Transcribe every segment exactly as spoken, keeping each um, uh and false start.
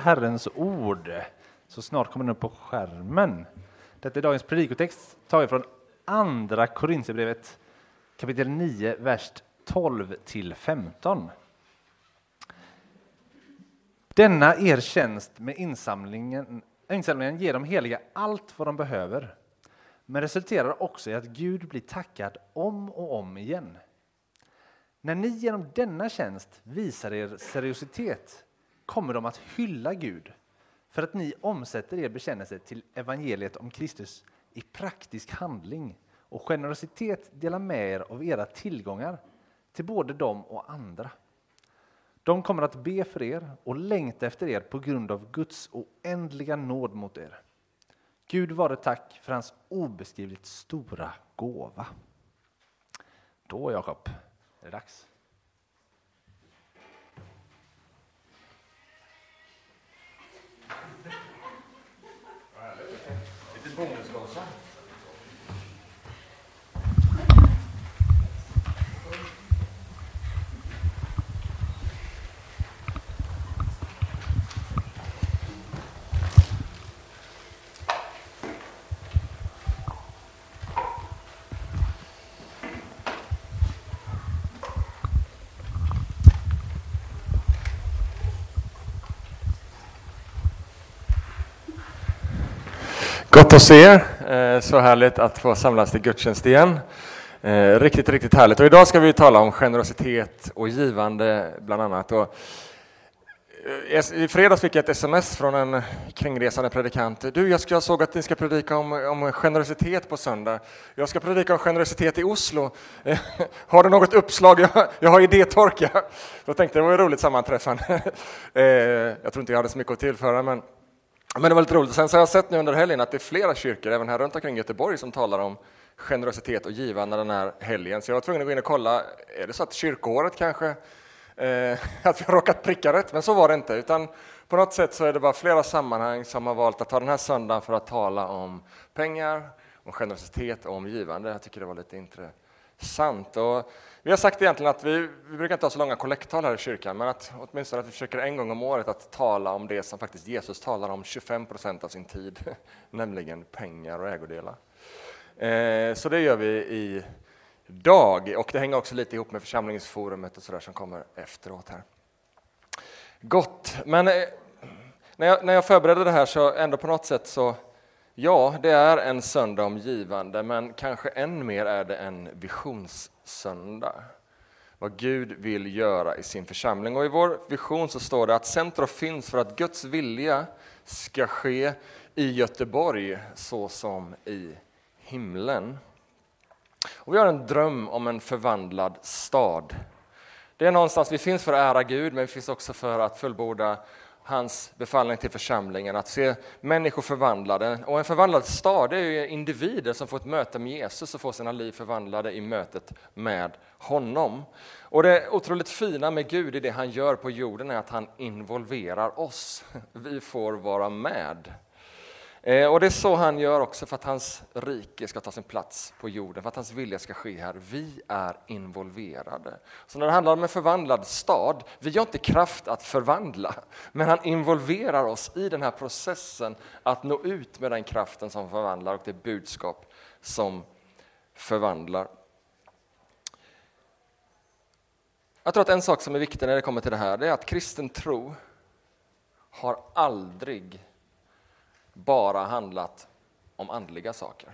Herrens ord. Så snart kommer den upp på skärmen. Detta är dagens predikotext. Tar vi från andra Korinthierbrevet kapitel nio, vers tolv till femton. Denna er tjänst med insamlingen, insamlingen ger de heliga allt vad de behöver. Men resulterar också i att Gud blir tackad om och om igen. När ni genom denna tjänst visar er seriositet kommer de att hylla Gud för att ni omsätter er bekännelse till evangeliet om Kristus i praktisk handling och generositet delar med er av era tillgångar till både dem och andra. De kommer att be för er och längta efter er på grund av Guds oändliga nåd mot er. Gud vare tack för hans obeskrivligt stora gåva. Då, Jakob, är det dags. Lite bonusgåsa. Gott att se er. Så härligt att få samlas till gudstjänst igen. Riktigt, riktigt härligt. Och idag ska vi tala om generositet och givande bland annat. Och i fredags fick jag ett sms från en kringresande predikant. Du, jag, ska, jag såg att ni ska predika om, om generositet på söndag. Jag ska predika om generositet i Oslo. Har du något uppslag? Jag, jag har idétorka. Då tänkte jag, det var ett roligt sammanträffande. Jag tror inte jag hade så mycket att tillföra, men Men det var lite roligt. Sen så har jag sett nu under helgen att det är flera kyrkor, även här runt omkring Göteborg, som talar om generositet och givande den här helgen. Så jag var tvungen att gå in och kolla, är det så att kyrkoåret kanske, eh, att vi har råkat pricka rätt? Men så var det inte, utan på något sätt så är det bara flera sammanhang som har valt att ta den här söndagen för att tala om pengar, om generositet och om givande. Jag tycker det var lite intressant. Och vi har sagt egentligen att vi, vi brukar inte ha så långa kollekttal här i kyrkan, men att åtminstone att vi försöker en gång om året att tala om det som faktiskt Jesus talar om tjugofem procent av sin tid, nämligen pengar och ägodelar. Eh, så det gör vi idag, och det hänger också lite ihop med församlingsforumet och sådär som kommer efteråt här. Gott, men eh, när, jag, när jag förberedde det här så ändå på något sätt så, ja, det är en söndag om givande, men kanske än mer är det en visionssöndag. Vad Gud vill göra i sin församling. Och i vår vision så står det att centrum finns för att Guds vilja ska ske i Göteborg så som i himlen. Och vi har en dröm om en förvandlad stad. Det är någonstans vi finns för att ära Gud, men vi finns också för att fullborda hans befallning till församlingen, att se människor förvandlade. Och en förvandlad stad är ju individer som får ett möte med Jesus och får sina liv förvandlade i mötet med honom. Och det otroligt fina med Gud i det han gör på jorden är att han involverar oss. Vi får vara med. Och det är så han gör också för att hans rike ska ta sin plats på jorden, för att hans vilja ska ske här. Vi är involverade. Så när det handlar om en förvandlad stad, vi har inte kraft att förvandla, men han involverar oss i den här processen att nå ut med den kraften som förvandlar och det budskap som förvandlar. Jag tror att en sak som är viktig när det kommer till det här, det är att kristen tro har aldrig bara handlat om andliga saker.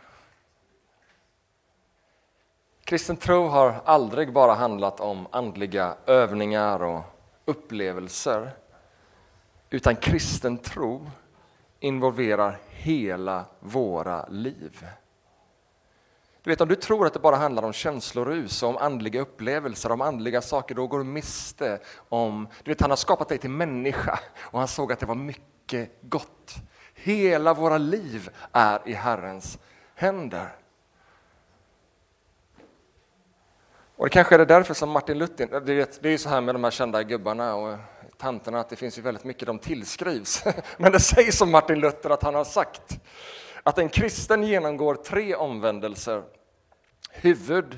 Kristen tro har aldrig bara handlat om andliga övningar och upplevelser, utan kristen tro involverar hela våra liv. Du vet, om du tror att det bara handlar om känslorus, om andliga upplevelser, om andliga saker, då går du miste om... Du vet, han har skapat dig till människa och han såg att det var mycket gott. Hela våra liv är i Herrens händer. Och det kanske är det därför som Martin Luther, det är ju så här med de här kända gubbarna och tanterna, att det finns ju väldigt mycket de tillskrivs. Men det sägs som Martin Luther att han har sagt att en kristen genomgår tre omvändelser: huvud,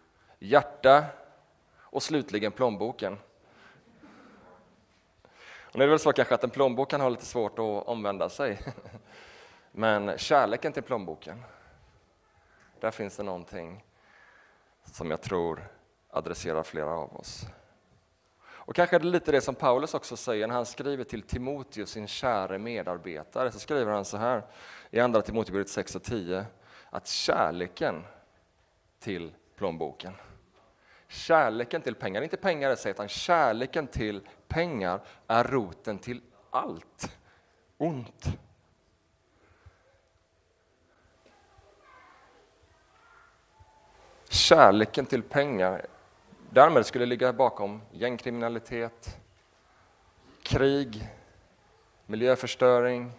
hjärta och slutligen plånboken. Och nu är det väl så kanske att en plånbok kan ha lite svårt att omvända sig. Men kärleken till plånboken, där finns det någonting som jag tror adresserar flera av oss. Och kanske är det lite det som Paulus också säger när han skriver till Timoteus, sin käre medarbetare. Så skriver han så här i andra Timoteusbrevet sex och tio, att kärleken till plånboken, kärleken till pengar, inte pengar i sig, utan kärleken till pengar är roten till allt ont. Kärleken till pengar därmed skulle ligga bakom gängkriminalitet, krig, miljöförstöring,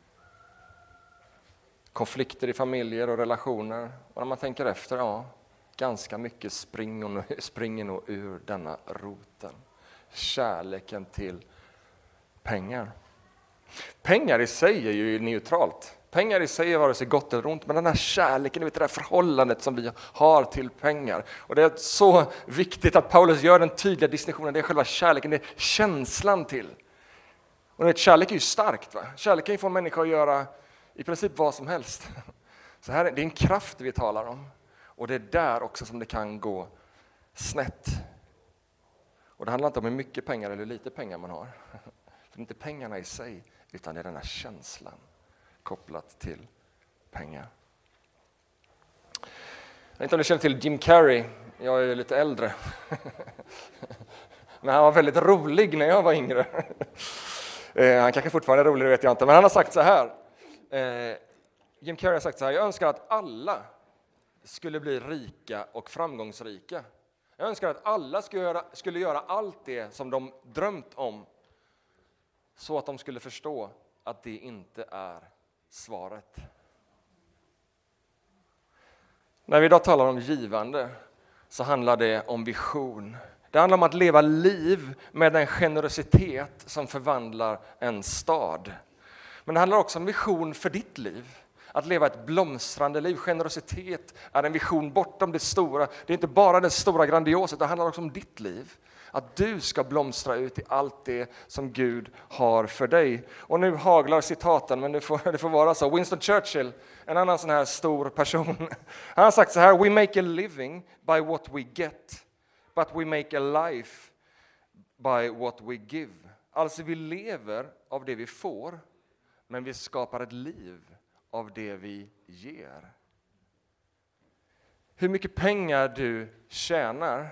konflikter i familjer och relationer. Och när man tänker efter, ja, ganska mycket springer, springer nog ur denna roten. Kärleken till pengar. Pengar i sig är ju neutralt. Pengar i sig är vare sig gott eller ont, men den här kärleken, vet, det där förhållandet som vi har till pengar. Och det är så viktigt att Paulus gör den tydliga distinktionen, det är själva kärleken, det är känslan till. Och vet, kärlek är ju starkt, va? Kärlek kan ju få en människa att göra i princip vad som helst. Så här, det är en kraft vi talar om. Och det är där också som det kan gå snett. Och det handlar inte om hur mycket pengar eller hur lite pengar man har. För det är inte pengarna i sig, utan det är den här känslan kopplat till pengar. Jag vet inte om du känner till Jim Carrey. Jag är lite äldre. Men han var väldigt rolig när jag var yngre. Han kanske fortfarande är rolig, det vet jag inte. Men han har sagt så här. Jim Carrey har sagt så här. Jag önskar att alla skulle bli rika och framgångsrika. Jag önskar att alla skulle göra, skulle göra allt det som de drömt om. Så att de skulle förstå att det inte är svaret. När vi idag talar om givande så handlar det om vision. Det handlar om att leva liv med en generositet som förvandlar en stad. Men det handlar också om vision för ditt liv. Att leva ett blomstrande liv. Generositet är en vision bortom det stora. Det är inte bara det stora grandiosa, det handlar också om ditt liv. Att du ska blomstra ut i allt det som Gud har för dig. Och nu haglar citaten, men det får, det får vara så. Winston Churchill, en annan sån här stor person. Han har sagt så här: We make a living by what we get, but we make a life by what we give. Alltså vi lever av det vi får, men vi skapar ett liv av det vi ger. Hur mycket pengar du tjänar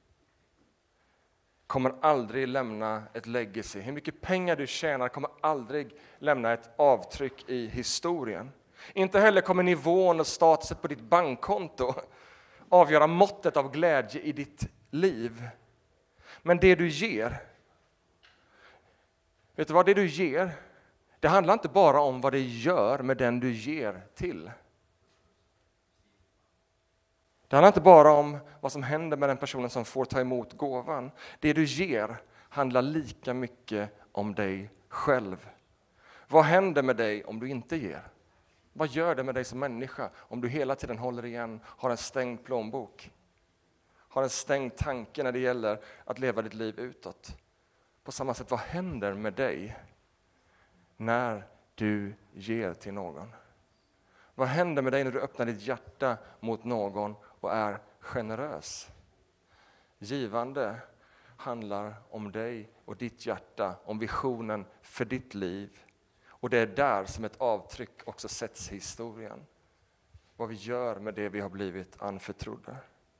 kommer aldrig lämna ett legacy. Hur mycket pengar du tjänar kommer aldrig lämna ett avtryck i historien. Inte heller kommer nivån och statusen på ditt bankkonto avgöra måttet av glädje i ditt liv. Men det du ger, vet du vad det du ger? Det handlar inte bara om vad det gör med den du ger till. Det handlar inte bara om vad som händer med den personen som får ta emot gåvan. Det du ger handlar lika mycket om dig själv. Vad händer med dig om du inte ger? Vad gör det med dig som människa om du hela tiden håller igen, har en stängd plånbok? Har en stängd tanke när det gäller att leva ditt liv utåt? På samma sätt, vad händer med dig när du ger till någon? Vad händer med dig när du öppnar ditt hjärta mot någon och är generös? Givande handlar om dig och ditt hjärta, om visionen för ditt liv. Och det är där som ett avtryck också sätts i historien. Vad vi gör med det vi har blivit anförtrodda.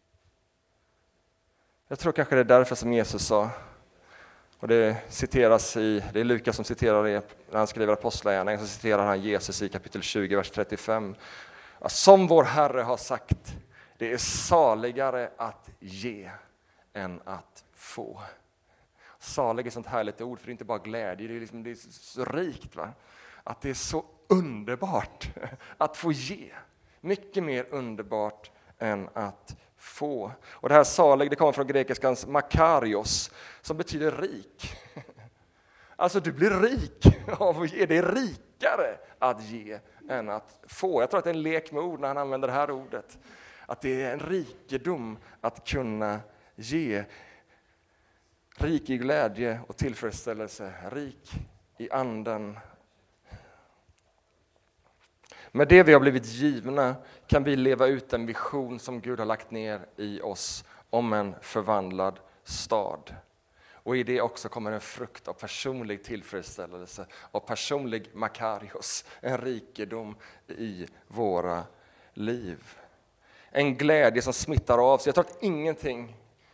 Jag tror kanske det är därför som Jesus sa, och det citeras i, det är Lukas som citerar det när han skriver Apostlagärningarna, så citerar han Jesus i kapitel tjugo, vers trettiofem. Som vår Herre har sagt, det är saligare att ge än att få. Salig är sånt härligt ord, för det är inte bara glädje, det är, liksom, det är så rikt, va? Att det är så underbart att få ge. Mycket mer underbart än att få. Och det här salig, det kommer från grekiskans makarios, som betyder rik. Alltså du blir rik av att ge, det är rikare att ge än att få. Jag tror att det är en lek med ord när han använder det här ordet. Att det är en rikedom att kunna ge. rik i glädje och tillfredsställelse, rik i anden. Med det vi har blivit givna kan vi leva ut en vision som Gud har lagt ner i oss om en förvandlad stad. Och i det också kommer en frukt av personlig tillfredsställelse, av personlig makarios, en rikedom i våra liv. En glädje som smittar av sig. Jag tror att ingenting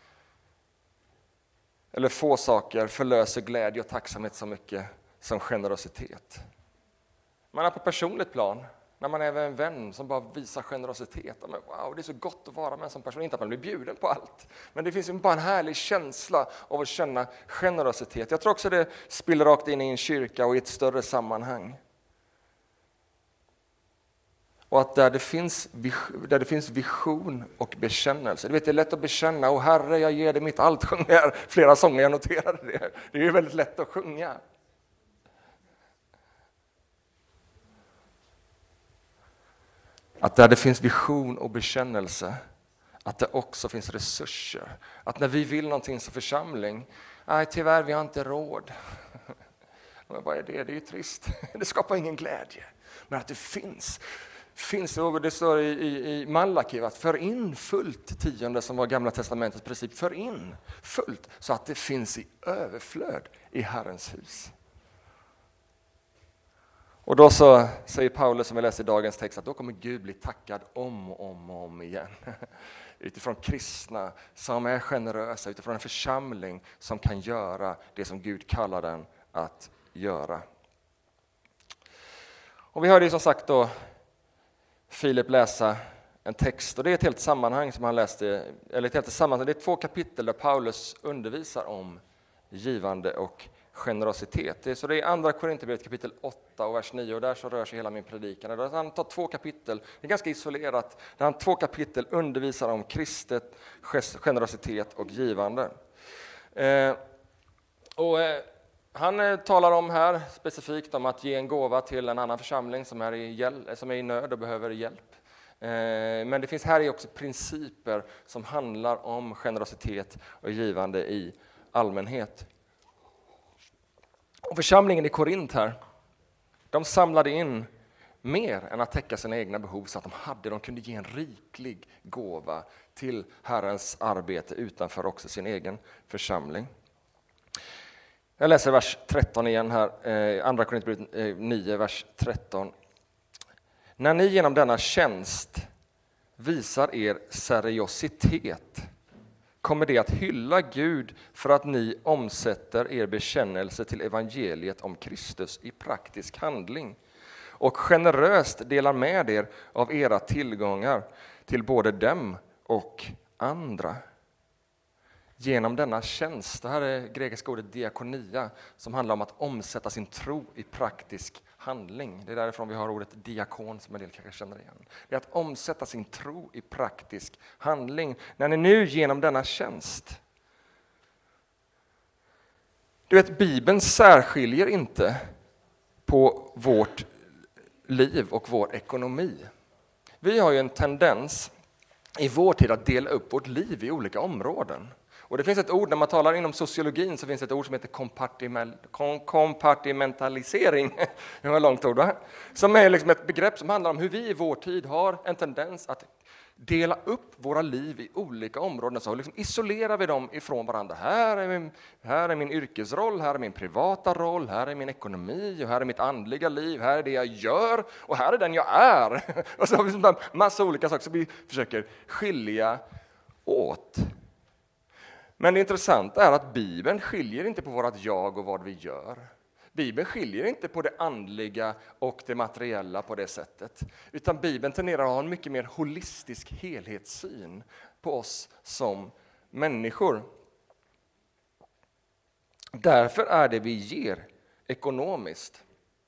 eller få saker förlöser glädje och tacksamhet så mycket som generositet. Man är på personligt plan. När man är med en vän som bara visar generositet. Men wow, det är så gott att vara med en sån person. Inte att man blir bjuden på allt. Men det finns ju bara en härlig känsla av att känna generositet. Jag tror också det spiller rakt in i en kyrka och i ett större sammanhang. Och att där det finns, där det finns vision och bekännelse. Du vet, det är lätt att bekänna. Och Herre, jag ger dig mitt allt. Sjunger flera sånger, jag noterade det. Det är ju väldigt lätt att sjunga. Att där det finns vision och bekännelse, att det också finns resurser. Att när vi vill någonting som församling, nej tyvärr vi har inte råd. Men vad är det? Det är ju trist. Det skapar ingen glädje. Men att det finns, finns det står i, i, i Malaki att för in fullt tionde som var gamla testamentets princip. För in fullt så att det finns i överflöd i Herrens hus. Och då så säger Paulus, som vi läser i dagens text, att då kommer Gud bli tackad om och om och om igen. Utifrån kristna som är generösa, utifrån en församling som kan göra det som Gud kallar den att göra. Och vi hörde ju som sagt då Filip läsa en text, och det är ett helt sammanhang som han läste, eller ett helt sammanhang, det är två kapitel där Paulus undervisar om givande och generositet. Så det är andra Korinthierbrevet kapitel åtta och vers nio, och där så rör sig hela min predikan. Där han tar två kapitel, det är ganska isolerat, där han två kapitel undervisar om kristet generositet och givande. Eh, och eh, han eh, talar om här specifikt om att ge en gåva till en annan församling som är i, hjäl- som är i nöd och behöver hjälp. Eh, men det finns här också principer som handlar om generositet och givande i allmänhet. Och församlingen i Korint här, de samlade in mer än att täcka sina egna behov, så att de hade, de kunde ge en riklig gåva till Herrens arbete utanför också sin egen församling. Jag läser vers tretton igen här, eh, andra Korinthierbrevet nio, vers tretton. När ni genom denna tjänst visar er seriositet, kommer det att hylla Gud för att ni omsätter er bekännelse till evangeliet om Kristus i praktisk handling och generöst delar med er av era tillgångar till både dem och andra. Genom denna tjänst, det här är grekiska ordet diakonia, som handlar om att omsätta sin tro i praktisk handling. Det är därifrån vi har ordet diakon som en del kanske känner igen. Det är att omsätta sin tro i praktisk handling. När ni nu genom denna tjänst. Du vet, Bibeln särskiljer inte på vårt liv och vår ekonomi. Vi har ju en tendens i vår tid att dela upp vårt liv i olika områden. Och det finns ett ord, när man talar inom sociologin så finns det ett ord som heter kompartimentalisering. Det var ett långt ord, va? Som är liksom ett begrepp som handlar om hur vi i vår tid har en tendens att dela upp våra liv i olika områden. Så liksom isolerar vi dem ifrån varandra. Här är, min, här är min yrkesroll, här är min privata roll, här är min ekonomi och här är mitt andliga liv, här är det jag gör och här är den jag är. Och så har vi en massa olika saker som vi försöker skilja åt. Men det intressanta är att Bibeln skiljer inte på vårt jag och vad vi gör. Bibeln skiljer inte på det andliga och det materiella på det sättet. Utan Bibeln tenderar att ha en mycket mer holistisk helhetssyn på oss som människor. Därför är det vi ger ekonomiskt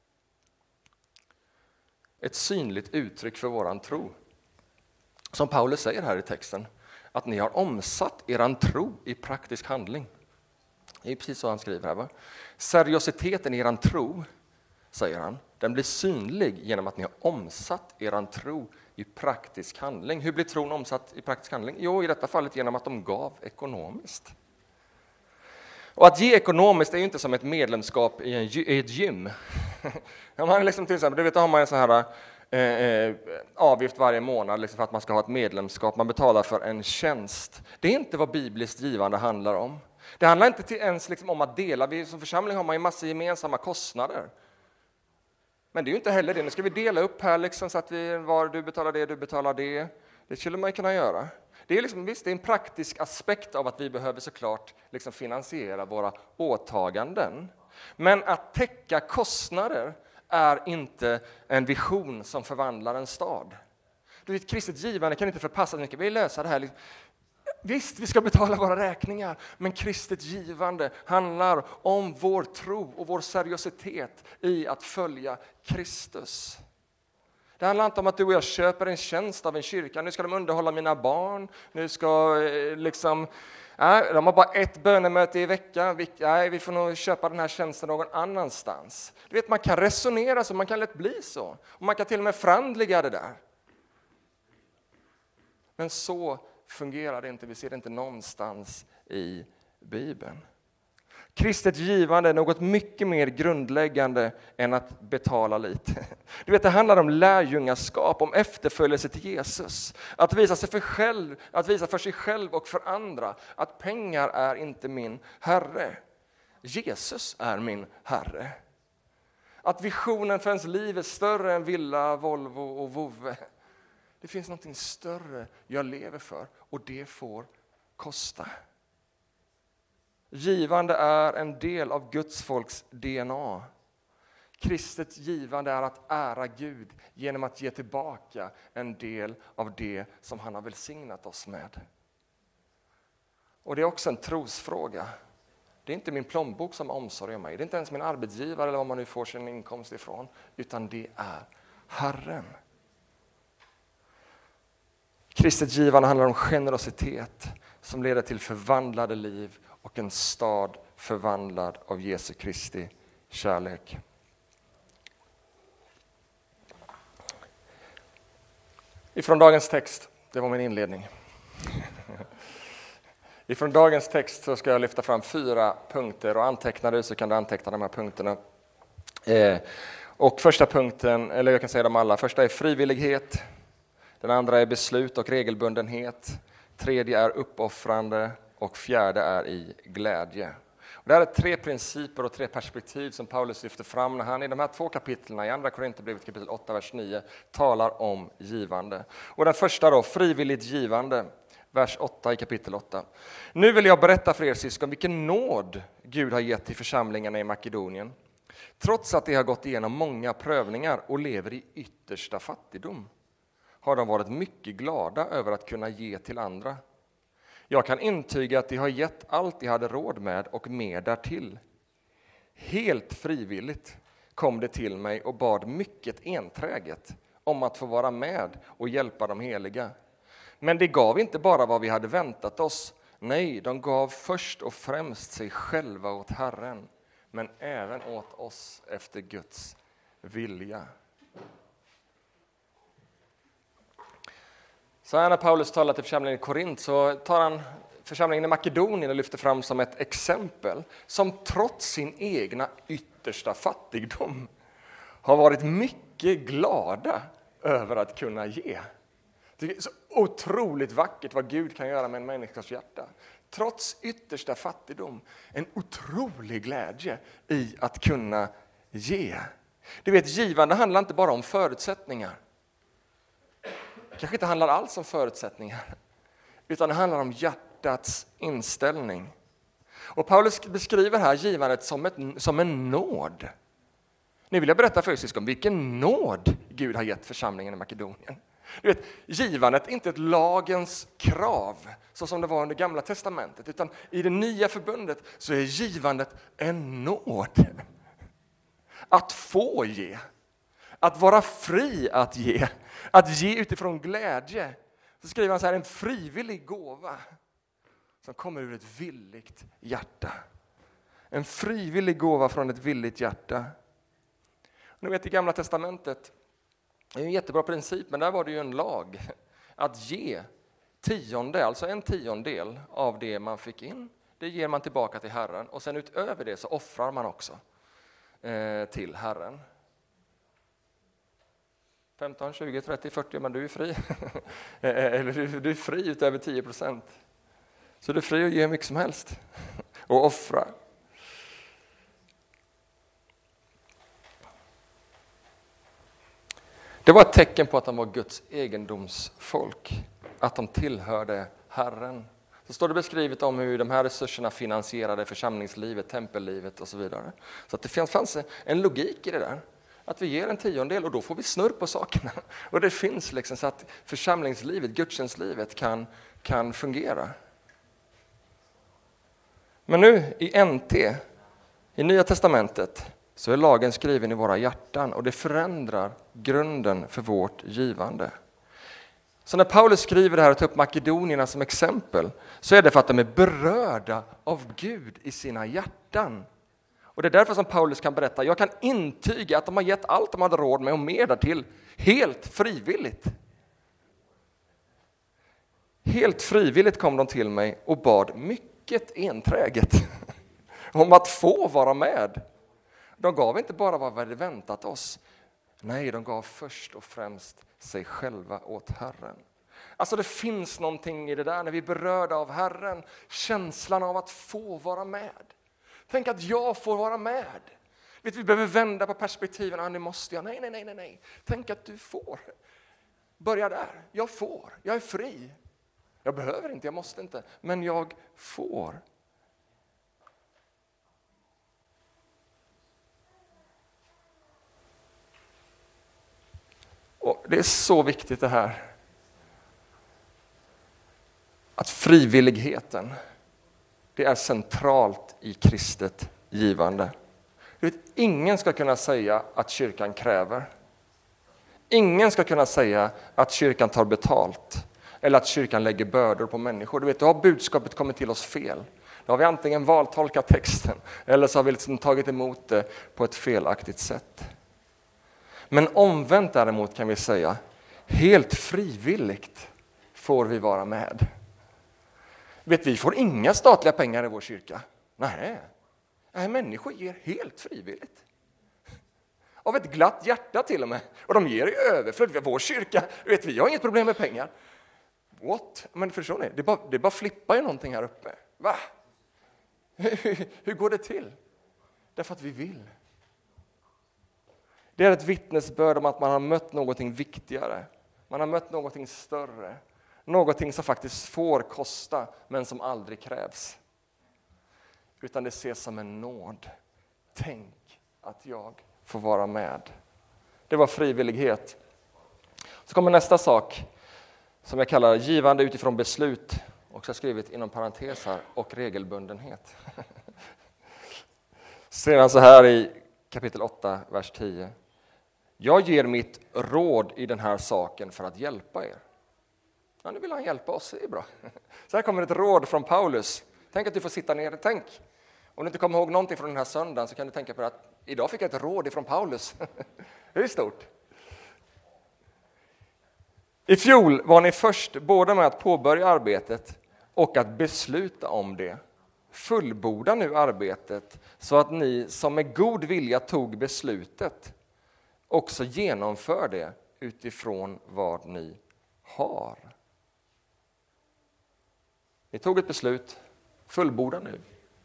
ett synligt uttryck för våran tro. Som Paulus säger här i texten, att ni har omsatt eran tro i praktisk handling. Det är precis så han skriver här, va? Seriositeten i eran tro, säger han, den blir synlig genom att ni har omsatt eran tro i praktisk handling. Hur blir tron omsatt i praktisk handling? Jo, i detta fallet genom att de gav ekonomiskt. Och att ge ekonomiskt är ju inte som ett medlemskap i, en, i ett gym. Man liksom till exempel, du vet, då har man en sån här eh, avgift varje månad liksom för att man ska ha ett medlemskap. Man betalar för en tjänst. Det är inte vad bibliskt givande handlar om. Det handlar inte till ens liksom om att dela. Vi som församling har man ju massa gemensamma kostnader. Men det är ju inte heller det. Nu ska vi dela upp här liksom så att vi, var du betalar det, du betalar det. Det skulle man kunna göra. Det är, liksom, visst, det är en praktisk aspekt av att vi behöver såklart liksom finansiera våra åtaganden. Men att täcka kostnader är inte en vision som förvandlar en stad. Du vet, kristet givande kan inte förpassa mycket. Vi löser det här. Visst, vi ska betala våra räkningar, men kristet givande handlar om vår tro och vår seriositet i att följa Kristus. Det handlar inte om att du och jag köper en tjänst av en kyrka. Nu ska de underhålla mina barn. Nu ska liksom... Nej, de har bara ett bönemöte i veckan. Vi, nej, vi får nog köpa den här tjänsten någon annanstans. Du vet, man kan resonera så, man kan lätt bli så. Och man kan till och med förandliga det där. Men så fungerar det inte. Vi ser det inte någonstans i Bibeln. Kristet givande är något mycket mer grundläggande än att betala lite. Du vet, det handlar om lärjungaskap, om efterföljelse till Jesus. Att visa sig för själv, att visa för sig själv och för andra att pengar är inte min Herre. Jesus är min Herre. Att visionen för ens liv är större än villa, Volvo och vovve. Det finns någonting större jag lever för och det får kosta. Givande är en del av Guds folks D N A. Kristet givande är att ära Gud genom att ge tillbaka en del av det som han har välsignat oss med. Och det är också en trosfråga. Det är inte min plånbok som omsorgar mig. Det är inte ens min arbetsgivare eller vad man nu får sin inkomst ifrån. Utan det är Herren. Kristet givande handlar om generositet som leder till förvandlade liv och en stad förvandlad av Jesu Kristi kärlek. Ifrån dagens text, det var min inledning. Ifrån dagens text så ska jag lyfta fram fyra punkter och anteckna det så kan du anteckna de här punkterna. Eh, och första punkten, eller jag kan säga dem alla, första är frivillighet. Den andra är beslut och regelbundenhet. Tredje är uppoffrande och fjärde är i glädje. Och det här är tre principer och tre perspektiv som Paulus lyfter fram när han i de här två kapitlerna i andra Korinthierbrevet kapitel åtta, vers nio talar om givande. Och den första då, frivilligt givande, vers åtta i kapitel åtta. Nu vill jag berätta för er syskon vilken nåd Gud har gett till församlingarna i Makedonien. Trots att de har gått igenom många prövningar och lever i yttersta fattigdom har de varit mycket glada över att kunna ge till andra. Jag kan intyga att de har gett allt de hade råd med och mer därtill. Helt frivilligt kom det till mig och bad mycket enträget om att få vara med och hjälpa de heliga. Men det gav inte bara vad vi hade väntat oss. Nej, de gav först och främst sig själva åt Herren, men även åt oss efter Guds vilja. Så här när Paulus talar till församlingen i Korint så tar han församlingen i Makedonien och lyfter fram som ett exempel som trots sin egna yttersta fattigdom har varit mycket glada över att kunna ge. Det är så otroligt vackert vad Gud kan göra med en människas hjärta. Trots yttersta fattigdom, en otrolig glädje i att kunna ge. Du vet, givande handlar inte bara om förutsättningar. Kanske inte handlar alls om förutsättningar, utan det handlar om hjärtats inställning. Och Paulus beskriver här givandet som, ett, som en nåd. Nu vill jag berätta för er syskon vilken nåd Gud har gett församlingen i Makedonien. Du vet, givandet är inte ett lagens krav så som det var under Gamla testamentet, utan i det nya förbundet så är givandet en nåd. Att få ge, att vara fri att ge, att ge utifrån glädje. Så skriver han så här, en frivillig gåva som kommer ur ett villigt hjärta. En frivillig gåva från ett villigt hjärta. Nu vet, i Gamla testamentet, det är en jättebra princip, men där var det ju en lag. Att ge tionde, alltså en tiondel av det man fick in, Det ger man tillbaka till Herren. Och sen utöver det så offrar man också eh, till Herren. femton, tjugo, trettio, fyrtio, men du är fri. Eller du, du är fri utöver tio procent. Så du är fri att ge mycket som helst. Och offra. Det var ett tecken på att de var Guds egendomsfolk. Att de tillhörde Herren. Så står det beskrivet om hur de här resurserna finansierade församlingslivet, tempellivet och så vidare. Så att det fanns en logik i det där. Att vi ger en tiondel och då får vi snurr på sakerna. Och det finns liksom så att församlingslivet, gudstjänstlivet kan, kan fungera. Men nu i N T, i Nya testamentet, så är lagen skriven i våra hjärtan och det förändrar grunden för vårt givande. Så när Paulus skriver det här och tar upp makedonierna som exempel, så är det för att de är berörda av Gud i sina hjärtan. Och det är därför som Paulus kan berätta, jag kan intyga att de har gett allt de hade råd med och mer därtill, helt frivilligt. Helt frivilligt kom de till mig och bad mycket enträget om att få vara med. De gav inte bara vad vi hade väntat oss. Nej, de gav först och främst sig själva åt Herren. Alltså det finns någonting i det där när vi är berörda av Herren. Känslan av att få vara med. Tänk att jag får vara med. Vet, vi behöver vända på perspektiven. Ah, nu måste jag. Nej, nej, nej, nej, nej. Tänk att du får. Börja där. Jag får. Jag är fri. Jag behöver inte, jag måste inte. Men jag får. Och det är så viktigt det här. Att frivilligheten, det är centralt i kristet givande. Du vet, ingen ska kunna säga att kyrkan kräver. Ingen ska kunna säga att kyrkan tar betalt. Eller att kyrkan lägger bördor på människor. Du vet, då har budskapet kommit till oss fel. Då har vi antingen valtolkat texten. Eller så har vi liksom tagit emot det på ett felaktigt sätt. Men omvänt däremot kan vi säga, helt frivilligt får vi vara med. Vet, vi får inga statliga pengar i vår kyrka. Nej, Nej människor ger helt frivilligt. Av ett glatt hjärta till och med. Och de ger i överflöd. Vår kyrka, vet, vi har inget problem med pengar. What? Men förstår ni, det bara, det bara flippar ju någonting här uppe. Va? Hur, hur går det till? Därför att vi vill. Det är ett vittnesbörd om att man har mött någonting viktigare. Man har mött någonting större. Någonting som faktiskt får kosta, men som aldrig krävs. Utan det ses som en nåd. Tänk att jag får vara med. Det var frivillighet. Så kommer nästa sak som jag kallar givande utifrån beslut. Och så har jag skrivit inom parentes här, och regelbundenhet. Ser han så här i kapitel åtta, vers tio. Jag ger mitt råd i den här saken för att hjälpa er. Ja, nu vill han hjälpa oss, det är bra. Så här kommer ett råd från Paulus. Tänk att du får sitta ner, tänk. Om du inte kommer ihåg någonting från den här söndagen så kan du tänka på att idag fick jag ett råd ifrån Paulus. Det är stort. I fjol var ni först både med att påbörja arbetet och att besluta om det. Fullborda nu arbetet så att ni som med god vilja tog beslutet också genomför det utifrån vad ni har. Ni tog ett beslut, fullborda nu.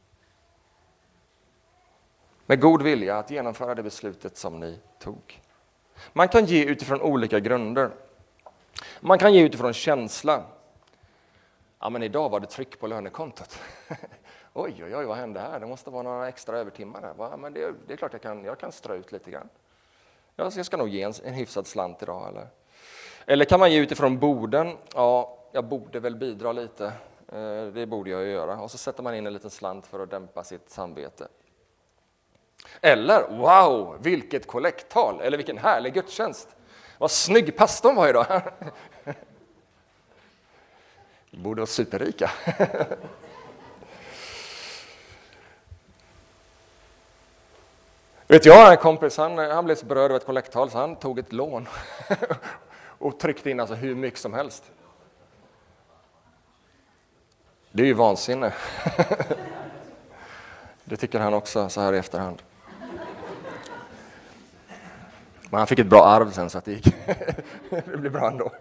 Med god vilja att genomföra det beslutet som ni tog. Man kan ge utifrån olika grunder. Man kan ge utifrån känsla. Ja, men idag var det tryck på lönekontot. Oj, oj, oj, vad hände här? Det måste vara några extra övertimmar här. Ja, men det, det är klart jag kan, jag kan strö ut lite grann. Jag ska nog ge en, en hyfsad slant idag. Eller, eller kan man ge utifrån borden? Ja, jag borde väl bidra lite. Det borde jag göra. Och så sätter man in en liten slant för att dämpa sitt samvete. Eller, wow, vilket kollekttal. Eller vilken härlig gudstjänst. Vad snygg pastorn var idag. Vi borde vara superrika. Vet jag har en kompis, han, han blev så berörd av ett kollekttal så han tog ett lån. Och tryckte in alltså hur mycket som helst. Det är ju vansinne. Det tycker han också så här i efterhand. Men han fick ett bra arv sen så att det gick. Det blir bra ändå.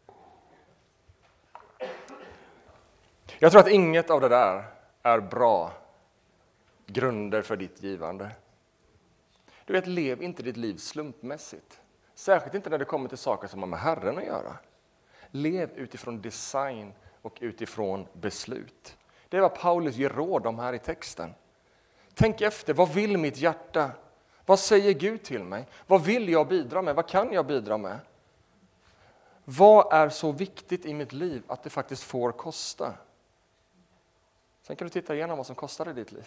Jag tror att inget av det där är bra grunder för ditt givande. Du vet, lev inte ditt liv slumpmässigt. Särskilt inte när det kommer till saker som har med Herren att göra. Lev utifrån design och utifrån beslut. Det är vad Paulus ger råd om här i texten. Tänk efter, vad vill mitt hjärta? Vad säger Gud till mig? Vad vill jag bidra med? Vad kan jag bidra med? Vad är så viktigt i mitt liv att det faktiskt får kosta? Sen kan du titta igenom vad som kostar i ditt liv.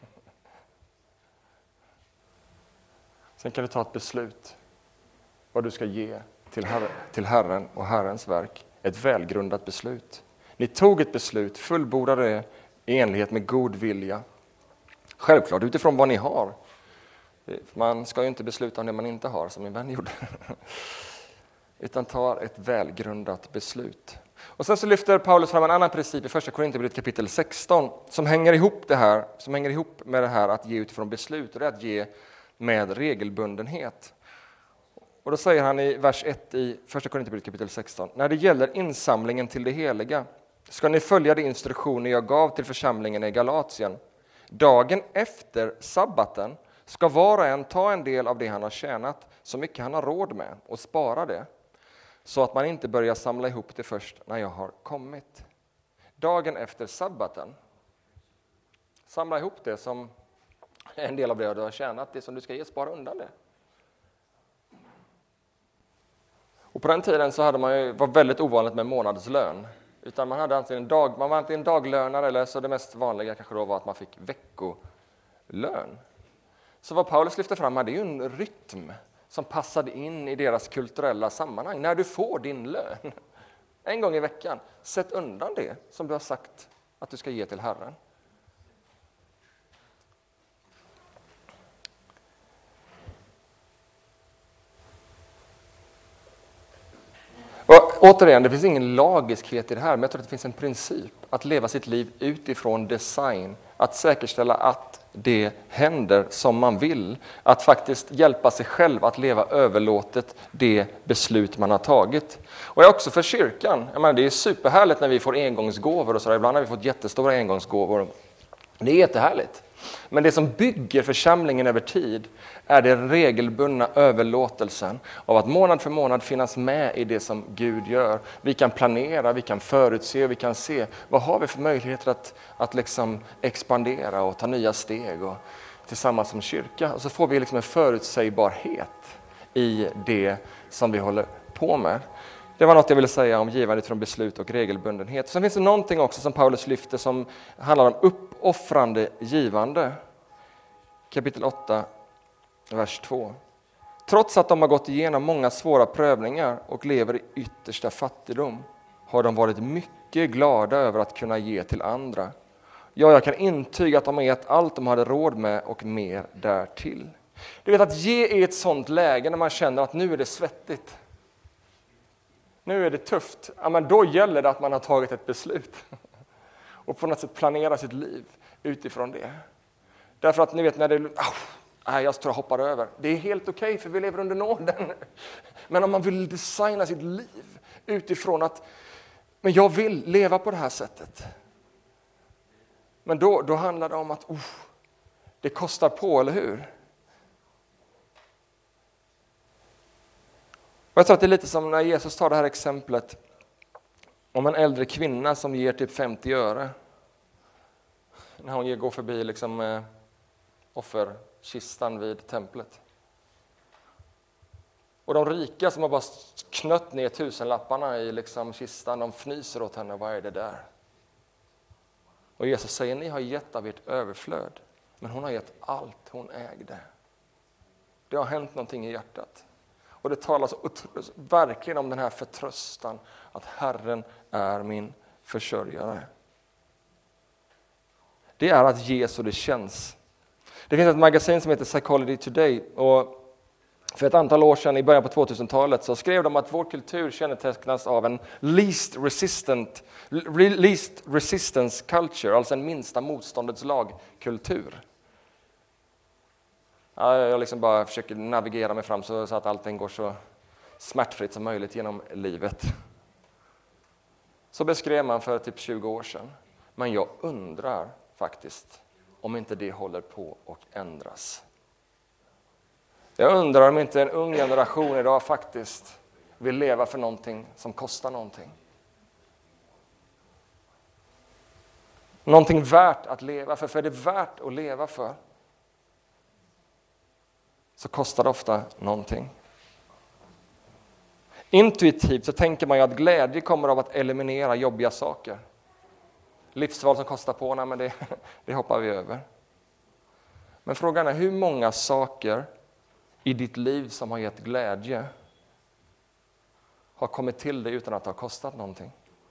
Sen kan du ta ett beslut vad du ska ge till, Herre, till Herren och Herrens verk. Ett välgrundat beslut. Ni tog ett beslut, fullbordade det i enlighet med god vilja. Självklart utifrån vad ni har. Man ska ju inte besluta om det man inte har, som min vän gjorde. Utan tar ett välgrundat beslut. Och sen så lyfter Paulus fram en annan princip i första Korinthierbrevet kapitel sexton som hänger ihop det här, som hänger ihop med det här att ge utifrån beslut, och det är att ge med regelbundenhet. Och då säger han i vers ett i första Korinthierbrevet kapitel sexton: när det gäller insamlingen till det heliga ska ni följa de instruktioner jag gav till församlingen i Galatien. Dagen efter sabbaten ska var och en ta en del av det han har tjänat, så mycket han har råd med, och spara det, så att man inte börjar samla ihop det först när jag har kommit. Dagen efter sabbaten. Samla ihop det som en del av det du har tjänat, det som du ska ge, spara undan det. Och på den tiden så hade man ju, var väldigt ovanligt med månadslön. Utan man hade antingen dag, man var antingen daglönare, eller så det mest vanliga kanske då var att man fick veckolön. Så vad Paulus lyfter fram här, det är ju en rytm som passade in i deras kulturella sammanhang. När du får din lön en gång i veckan, sätt undan det som du har sagt att du ska ge till Herren. Och återigen, det finns ingen lagiskhet i det här, men jag tror att det finns en princip att leva sitt liv utifrån design, att säkerställa att det händer som man vill, att faktiskt hjälpa sig själv att leva överlåtet det beslut man har tagit. Och jag också för kyrkan, jag menar, det är superhärligt när vi får engångsgåvor och så där. Ibland har vi fått jättestora engångsgåvor. Det är jättehärligt. Men det som bygger församlingen över tid är den regelbundna överlåtelsen av att månad för månad finnas med i det som Gud gör. Vi kan planera, vi kan förutse, vi kan se vad har vi för möjligheter att, att liksom expandera och ta nya steg och, tillsammans som kyrka. Och så får vi liksom en förutsägbarhet i det som vi håller på med. Det var något jag ville säga om givandet från beslut och regelbundenhet. Sen finns det någonting också som Paulus lyfter som handlar om uppoffrande givande. Kapitel åtta, vers två. Trots att de har gått igenom många svåra prövningar och lever i yttersta fattigdom har de varit mycket glada över att kunna ge till andra. Ja, jag kan intyga att de har gett allt de hade råd med och mer därtill. Du vet, att ge i ett sånt läge när man känner att nu är det svettigt. Nu är det tufft. Ja, men då gäller det att man har tagit ett beslut. Och på något sätt planera sitt liv utifrån det. Därför att ni vet när det är... Nej, jag tror jag hoppar över. Det är helt okej okay, för vi lever under nåden. Men om man vill designa sitt liv utifrån att men jag vill leva på det här sättet. Men då, då handlar det om att uh, det kostar på, eller hur? Och jag tror att det är lite som när Jesus tar det här exemplet om en äldre kvinna som ger typ femtio öre. När hon går förbi liksom, eh, offerkistan vid templet. Och de rika som har bara knött ner tusenlapparna i liksom, kistan, de fnyser åt henne. Vad är det där? Och Jesus säger, ni har gett av ert överflöd. Men hon har gett allt hon ägde. Det har hänt någonting i hjärtat. Och det talas verkligen om den här förtröstan att Herren är min försörjare. Det är att ge så det känns. Det finns ett magasin som heter Psychology Today och För ett antal år sedan, i början på tvåtusentalet, så skrev de att vår kultur kännetecknas av en least resistant, least resistance culture, alltså en minsta motståndets lag-kultur. Ja, jag liksom bara försöker navigera mig fram så, så att allting går så smärtfritt som möjligt genom livet. Så beskrev man för typ tjugo år sedan. Men jag undrar faktiskt om inte det håller på att ändras. Jag undrar om inte en ung generation idag faktiskt vill leva för någonting som kostar någonting. Någonting värt att leva för. För är det värt att leva för, så kostar det ofta någonting. Intuitivt så tänker man ju att glädje kommer av att eliminera jobbiga saker. Livsval som kostar på, nej, men det, det hoppar vi över. Men frågan är hur många saker i ditt liv som har gett glädje har kommit till dig utan att det har kostat någonting.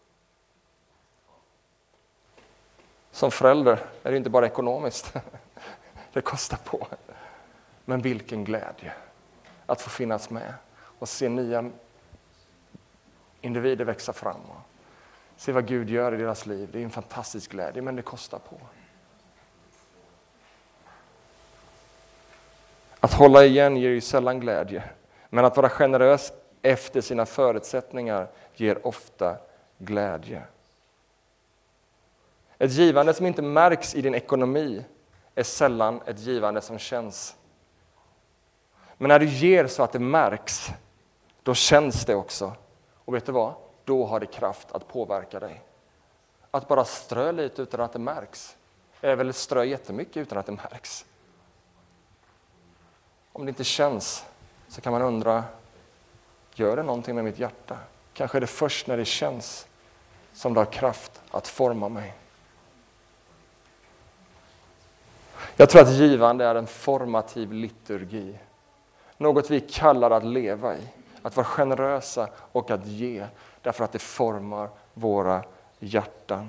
Som förälder är det inte bara ekonomiskt. Det kostar på. Men vilken glädje att få finnas med och se nya individer växa fram och se vad Gud gör i deras liv. Det är en fantastisk glädje, men det kostar på. Att hålla igen ger ju sällan glädje, men att vara generös efter sina förutsättningar ger ofta glädje. Ett givande som inte märks i din ekonomi är sällan ett givande som känns. Men när du ger så att det märks, då känns det också. Och vet du vad? Då har det kraft att påverka dig. Att bara strö lite utan att det märks är väl strö jättemycket utan att det märks. Om det inte känns så kan man undra, gör det någonting med mitt hjärta? Kanske är det först när det känns som det har kraft att forma mig. Jag tror att givande är en formativ liturgi. Något vi kallar att leva i. Att vara generösa och att ge. Därför att det formar våra hjärtan.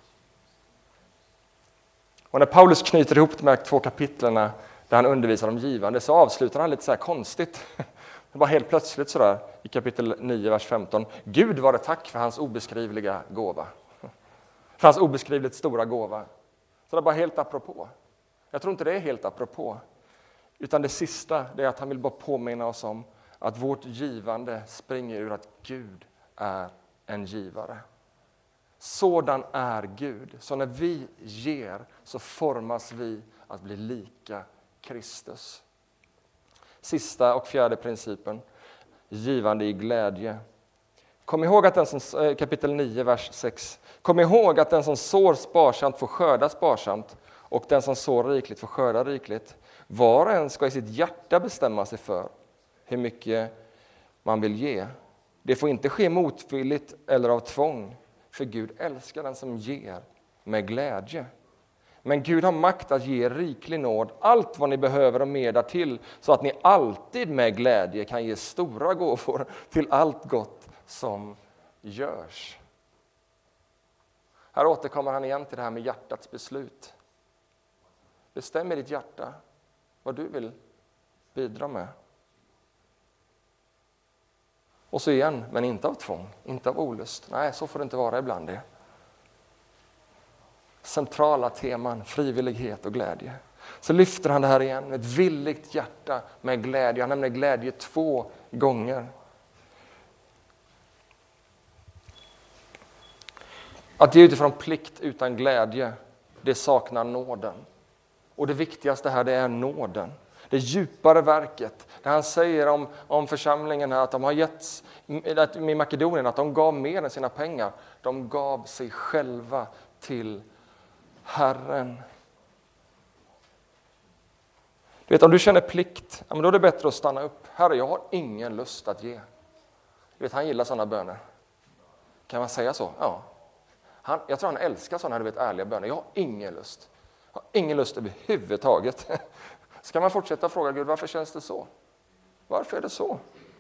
Och när Paulus knyter ihop de här två kapitlerna där han undervisar om givande, så avslutar han lite så här konstigt. Det var helt plötsligt så där i kapitel nio, vers femton. Gud var det tack för hans obeskrivliga gåva. För hans obeskrivligt stora gåva. Så det är bara helt apropå. Jag tror inte det är helt apropå. Utan det sista det är att han vill bara påminna oss om att vårt givande springer ur att Gud är en givare. Sådan är Gud. Så när vi ger så formas vi att bli lika Kristus. Sista och fjärde principen. Givande i glädje. Kom ihåg att den som, kapitel nio, vers sex. Kom ihåg att den som sår sparsamt får skörda sparsamt. Och den som sår rikligt får skörda rikligt. Var och en ska i sitt hjärta bestämma sig för hur mycket man vill ge. Det får inte ske motvilligt eller av tvång. För Gud älskar den som ger med glädje. Men Gud har makt att ge riklig nåd, allt vad ni behöver och mer därtill, så att ni alltid med glädje kan ge stora gåvor till allt gott som görs. Här återkommer han igen till det här med hjärtats beslut. Bestäm i ditt hjärta vad du vill bidra med. Och så igen, men inte av tvång, inte av olust. Nej, så får det inte vara ibland det. Centrala teman, frivillighet och glädje. Så lyfter han det här igen, ett villigt hjärta med glädje. Han nämner glädje två gånger. Att ge utifrån plikt utan glädje, det saknar nåden. Och det viktigaste här, det är nåden. Det djupare verket. Där han säger om, om församlingen här att de har getts, i Makedonien, att de gav mer än sina pengar. De gav sig själva till Herren. Du vet, om du känner plikt, ja, men då är det bättre att stanna upp. Herre, jag har ingen lust att ge. Du vet, han gillar sådana böner. Kan man säga så? Ja. Han, jag tror han älskar sådana här, du vet, ärliga böner. Jag har ingen lust. Jag har ingen lust överhuvudtaget. Ska man fortsätta fråga Gud, varför känns det så? Varför är det så?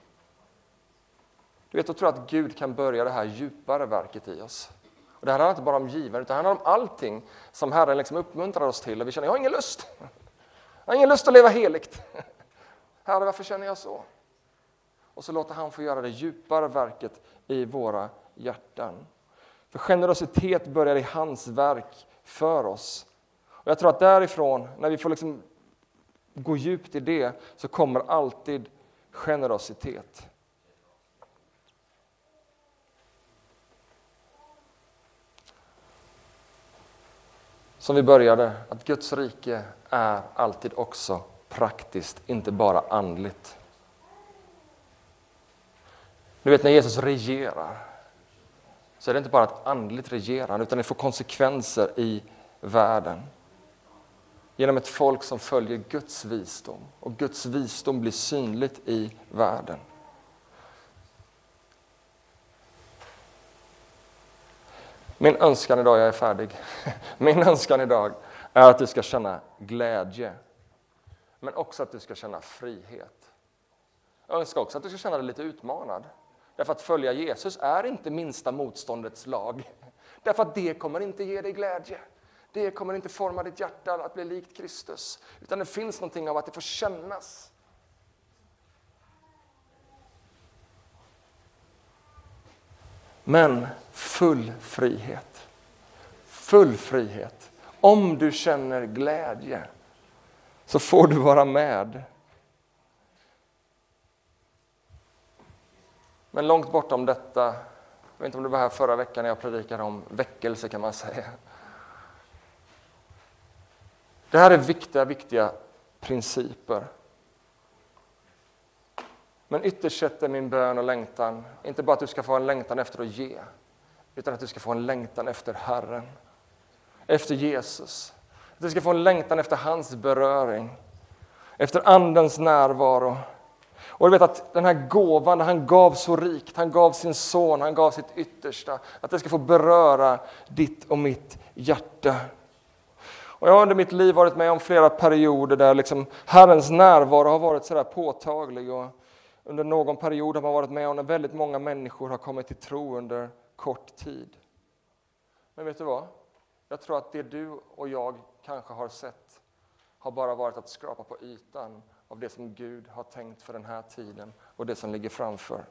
Du vet, jag tror att Gud kan börja det här djupare verket i oss. Och det här handlar inte bara om givare, utan det handlar om allting som Herren liksom uppmuntrar oss till. Och vi känner, jag har ingen lust. Jag har ingen lust att leva heligt. Herre, varför känner jag så? Och så låter han få göra det djupare verket i våra hjärtan. För generositet börjar i hans verk för oss. Och jag tror att därifrån, när vi får liksom gå djupt i det, så kommer alltid generositet. Som vi började, att Guds rike är alltid också praktiskt, inte bara andligt. Du vet, när Jesus regerar så är det inte bara ett andligt regerande, utan det får konsekvenser i världen. Genom ett folk som följer Guds visdom. Och Guds visdom blir synligt i världen. Min önskan idag, jag är färdig. Min önskan idag är att du ska känna glädje. Men också att du ska känna frihet. Jag önskar också att du ska känna dig lite utmanad. Därför att följa Jesus är inte minsta motståndets lag. Därför att det kommer inte ge dig glädje. Det kommer inte forma ditt hjärta att bli likt Kristus. Utan det finns någonting av att det får kännas. Men full frihet. Full frihet. Om du känner glädje så får du vara med. Men långt bortom detta, jag vet inte om du var här förra veckan när jag predikade om väckelse, kan man säga. Det här är viktiga, viktiga principer. Men ytterst sett är min bön och längtan, inte bara att du ska få en längtan efter att ge, utan att du ska få en längtan efter Herren. Efter Jesus. Att du ska få en längtan efter hans beröring. Efter andens närvaro. Och du vet att den här gåvan, han gav så rikt, han gav sin son, han gav sitt yttersta. Att det ska få beröra ditt och mitt hjärta. Och jag har under mitt liv varit med om flera perioder där liksom Herrens närvaro har varit så där påtaglig. Och under någon period har man varit med om när väldigt många människor har kommit till tro under kort tid. Men vet du vad? Jag tror att det du och jag kanske har sett har bara varit att skrapa på ytan av det som Gud har tänkt för den här tiden och det som ligger framför.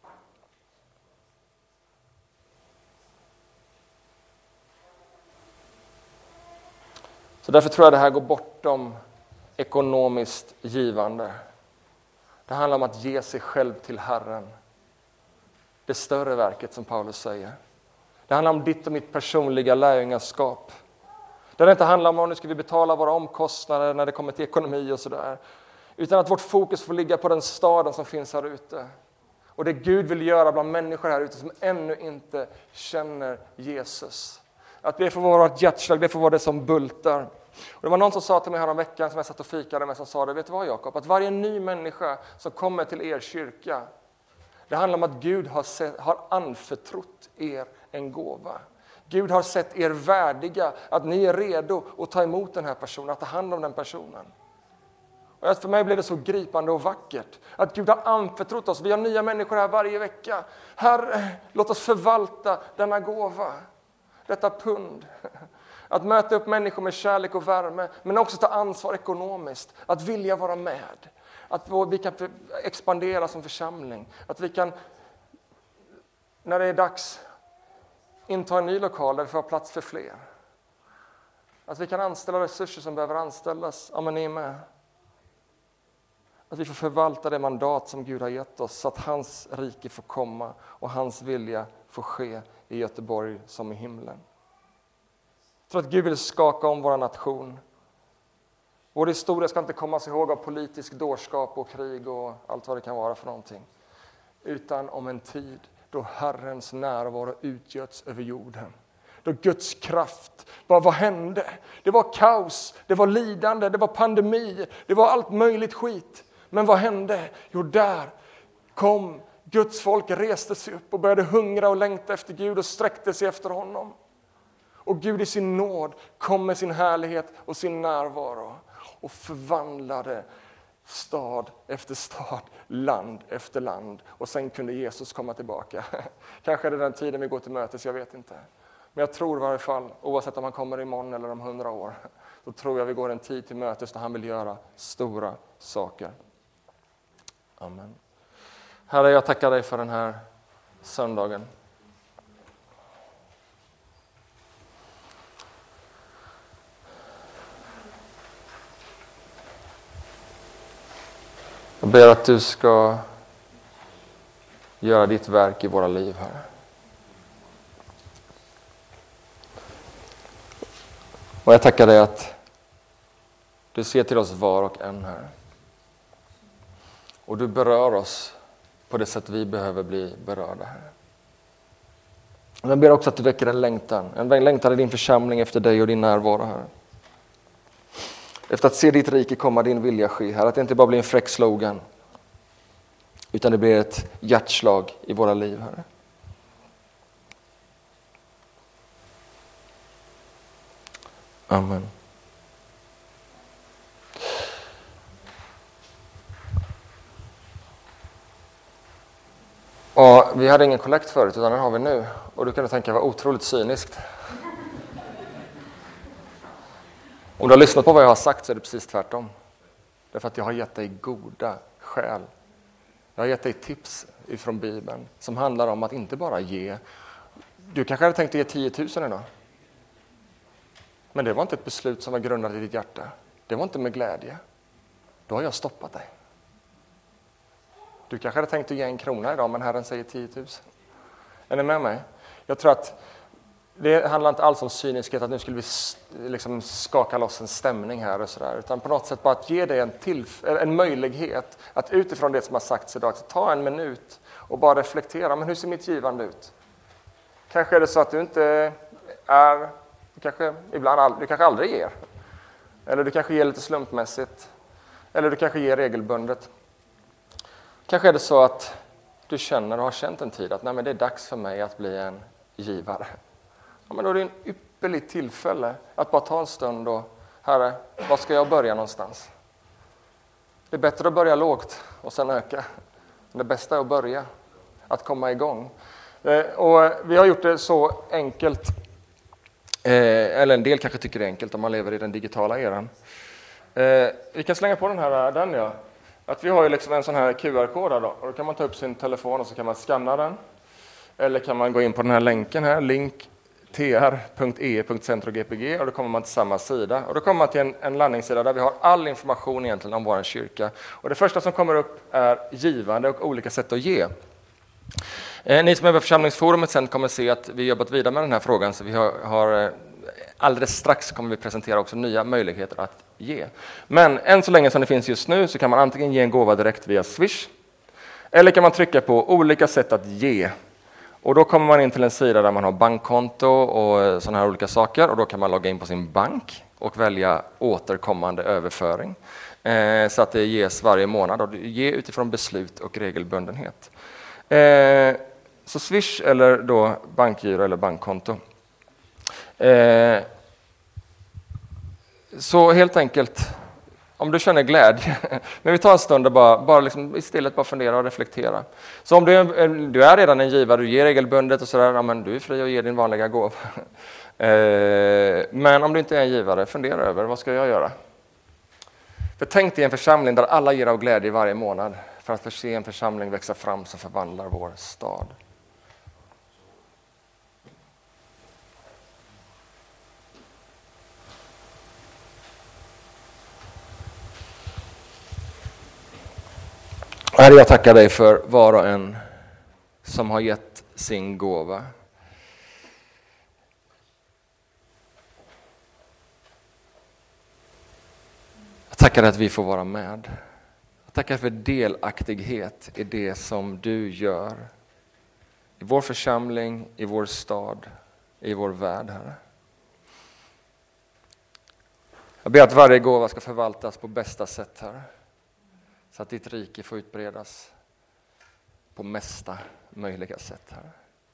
Så därför tror jag det här går bortom ekonomiskt givande. Det handlar om att ge sig själv till Herren. Det större verket som Paulus säger. Det handlar om ditt och mitt personliga lärjungaskap. Där det inte handlar om om nu ska vi betala våra omkostnader när det kommer till ekonomi och sådär. Utan att vårt fokus får ligga på den staden som finns här ute. Och det Gud vill göra bland människor här ute som ännu inte känner Jesus. Att det får vara ett hjärtslag, det får vara det som bultar. Och det var någon som sa till mig här om veckan som jag satt och fikade med som sa det. Vet du vad, Jakob? Att varje ny människa som kommer till er kyrka, det handlar om att Gud har, sett, har anförtrott er en gåva. Gud har sett er värdiga, att ni är redo att ta emot den här personen, att ta hand om den personen. Och för mig blev det så gripande och vackert att Gud har anförtrott oss. Vi har nya människor här varje vecka. Herre, låt oss förvalta denna gåva, detta pund. Att möta upp människor med kärlek och värme, men också ta ansvar ekonomiskt. Att vilja vara med. Att vi kan expandera som församling. Att vi kan, när det är dags, inta en ny lokal där vi får ha plats för fler. Att vi kan anställa resurser som behöver anställas. Ja, men ni är med. Att vi får förvalta det mandat som Gud har gett oss så att hans rike får komma och hans vilja får ske i Göteborg som i himlen. Jag tror att Gud vill skaka om vår nation. Vår historia ska inte komma sig ihåg av politisk dårskap och krig och allt vad det kan vara för någonting. Utan om en tid då Herrens närvaro utgöts över jorden. Då Guds kraft, vad, vad hände? Det var kaos, det var lidande, det var pandemi, det var allt möjligt skit. Men vad hände? Jo, där kom Guds folk, reste sig upp och började hungra och längta efter Gud och sträckte sig efter honom. Och Gud i sin nåd kom med sin härlighet och sin närvaro och förvandlade stad efter stad, land efter land. Och sen kunde Jesus komma tillbaka. Kanske är det den tiden vi går till mötes, jag vet inte. Men jag tror i varje fall, oavsett om han kommer imorgon eller om hundra år, så tror jag vi går en tid till mötes där han vill göra stora saker. Amen. Herre, jag tackar dig för den här söndagen. Jag ber att du ska göra ditt verk i våra liv, Herre. Och jag tackar dig att du ser till oss var och en här. Och du berör oss på det sätt vi behöver bli berörda här. Jag ber också att du väcker en längtan. En längtan i din församling efter dig och din närvaro här. Efter att se ditt rike komma, din vilja ske här. Att det inte bara blir en fräck slogan. Utan det blir ett hjärtslag i våra liv här. Amen. Och vi hade ingen kollekt förut, utan den har vi nu. Och du kan tänka, vad otroligt cyniskt. Om du har lyssnat på vad jag har sagt så är det precis tvärtom. Därför att jag har gett dig goda skäl. Jag har gett dig tips ifrån Bibeln som handlar om att inte bara ge. Du kanske hade tänkt att ge tio tusen idag. Men det var inte ett beslut som var grundat i ditt hjärta. Det var inte med glädje. Då har jag stoppat dig. Du kanske hade tänkt att ge en krona idag, men Herren säger tio tusen. Är ni med mig? Jag tror att det handlar inte alls om cyniskhet, att nu skulle vi liksom skaka loss en stämning här och sådär. Utan på något sätt bara att ge dig en, tillf- en möjlighet att utifrån det som har sagts idag, att ta en minut och bara reflektera. Men hur ser mitt givande ut? Kanske är det så att du inte är, du kanske, ibland, du kanske aldrig ger. Eller du kanske ger lite slumpmässigt. Eller du kanske ger regelbundet. Kanske är det så att du känner och har känt en tid att nej, men det är dags för mig att bli en givare. Ja, men då är det en ypperligt tillfälle att bara ta en stund och, Herre, var ska jag börja någonstans? Det är bättre att börja lågt och sen öka. Det bästa är att börja, att komma igång. Och vi har gjort det så enkelt, eller en del kanske tycker det är enkelt om man lever i den digitala eran. Vi kan slänga på den här, den ja. Att vi har ju liksom en sån här Q R-kod då, och då kan man ta upp sin telefon och så kan man scanna den. Eller kan man gå in på den här länken här, link t r punkt e punkt centro g p g, och då kommer man till samma sida. Och då kommer man till en, en landningssida där vi har all information egentligen om vår kyrka. Och det första som kommer upp är givande och olika sätt att ge. Eh, ni som är på församlingsforumet sen kommer se att vi jobbat vidare med den här frågan, så vi har, har alldeles strax kommer vi presentera också nya möjligheter att ge. Men än så länge som det finns just nu så kan man antingen ge en gåva direkt via Swish, eller kan man trycka på olika sätt att ge. Och då kommer man in till en sida där man har bankkonto och sådana här olika saker, och då kan man logga in på sin bank och välja återkommande överföring. Eh, så att det ges varje månad, och ge utifrån beslut och regelbundenhet. Eh, så Swish eller då bankgiro eller bankkonto. Eh, så helt enkelt, om du känner glädje, men vi tar en stund och bara, bara liksom istället bara fundera och reflektera. Så om du är, du är redan en givare, du ger regelbundet och sådär, ja, men du är fri att ge din vanliga gåva. Eh, men om du inte är en givare, fundera över, vad ska jag göra? För tänk dig en församling där alla ger av glädje varje månad för att se en församling växa fram som förvandlar vår stad. Herre, jag tackar dig för var och en som har gett sin gåva. Jag tackar att vi får vara med. Jag tackar för delaktighet i det som du gör. I vår församling, i vår stad, i vår värld, Herre. Jag ber att varje gåva ska förvaltas på bästa sätt, Herre. Så att ditt rike får utbredas på mesta möjliga sätt, Herre.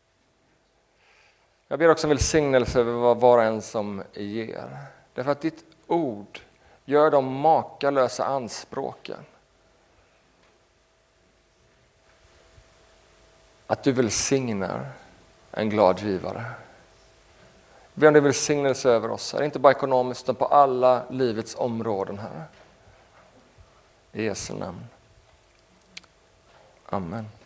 Jag ber också om välsignelse över vad var och en som ger. Därför att ditt ord gör de makalösa anspråken. Att du välsignar en glad givare. Jag ber om din välsignelse över oss, här. Inte bara ekonomiskt utan på alla livets områden, här. I Jesu namn. Amen.